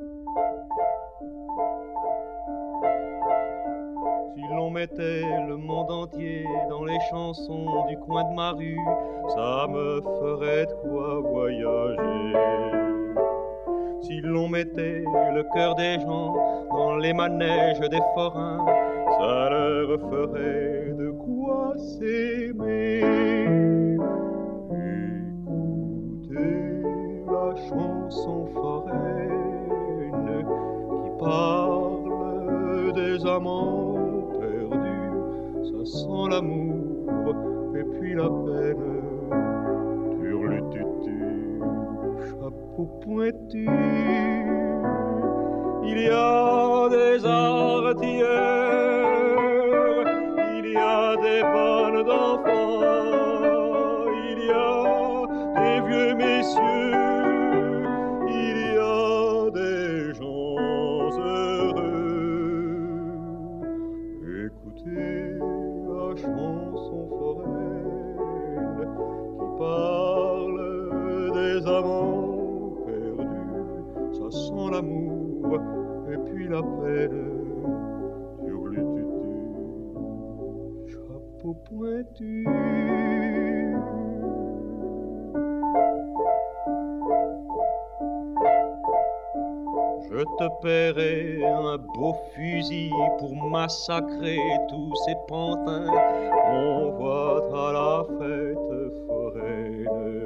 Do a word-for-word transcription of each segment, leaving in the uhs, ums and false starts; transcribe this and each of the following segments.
Si l'on mettait le monde entier dans les chansons du coin de ma rue, ça me ferait de quoi voyager. Si l'on mettait le cœur des gens dans les manèges des forains, ça leur ferait de quoi s'aimer. Écoutez la chanson foraine qui parle des amants perdus, ça sent l'amour et puis la peine. Turlututu, chapeau pointu, il y a des artilleurs, il y a des bonnes d'enfants, il y a des vieux messieurs, il y a des gens heureux. Écoutez la chanson foraine qui parle des amants perdus, ça sent l'amour et puis la peine. Turlututu, chapeau pointu. Je te paierai un beau fusil pour massacrer tous ces pantins qu'on voit à la fête foraine.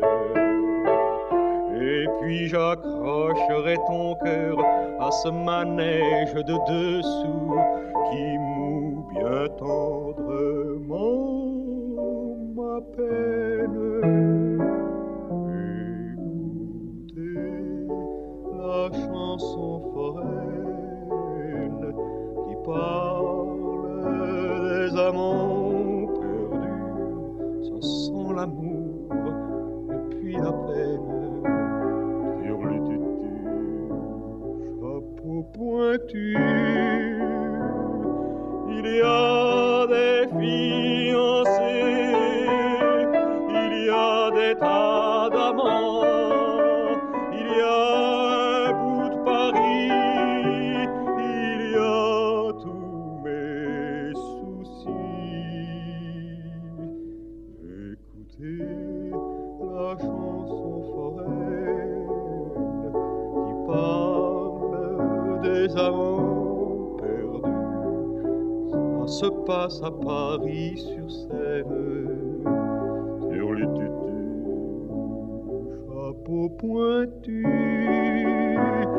Et puis j'accrocherai ton cœur à ce manège de dessous qui moue bien tendrement ma peine. Écoutez la chanson foraine qui parle des amants perdus, ça sent l'amour et puis la peine. Turlututu, chapeau pointu, il y a des fiancés, il y a des tas d'amants, il y a un bout de Paris, il y a tous mes soucis. Écoutez la chanson foraine qui parle des amants perdus, ça se passe à Paris sur Seine. Turlututu, chapeau pointu.